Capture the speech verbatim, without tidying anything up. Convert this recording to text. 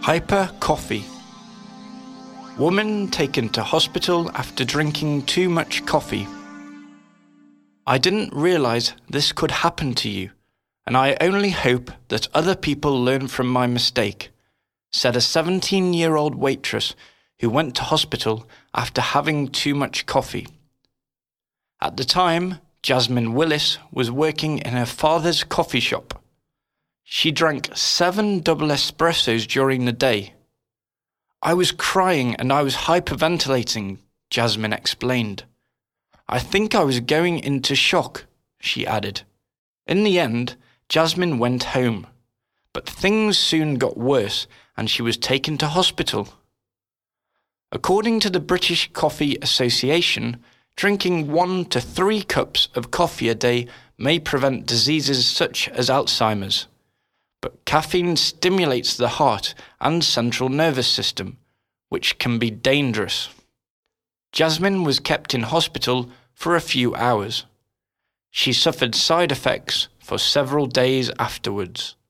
Hyper coffee. Woman taken to hospital after drinking too much coffee. I didn't realize this could happen to you, and I only hope that other people learn from my mistake, said a seventeen-year-old waitress who went to hospital after having too much coffee. At the time, Jasmine Willis was working in her father's coffee shop. She drank seven double espressos during the day. I was crying and I was hyperventilating, Jasmine explained. I think I was going into shock, she added. In the end, Jasmine went home, but things soon got worse and she was taken to hospital. According to the British Coffee Association, drinking one to three cups of coffee a day may prevent diseases such as Alzheimer's. But caffeine stimulates the heart and central nervous system, which can be dangerous. Jasmine was kept in hospital for a few hours. She suffered side effects for several days afterwards.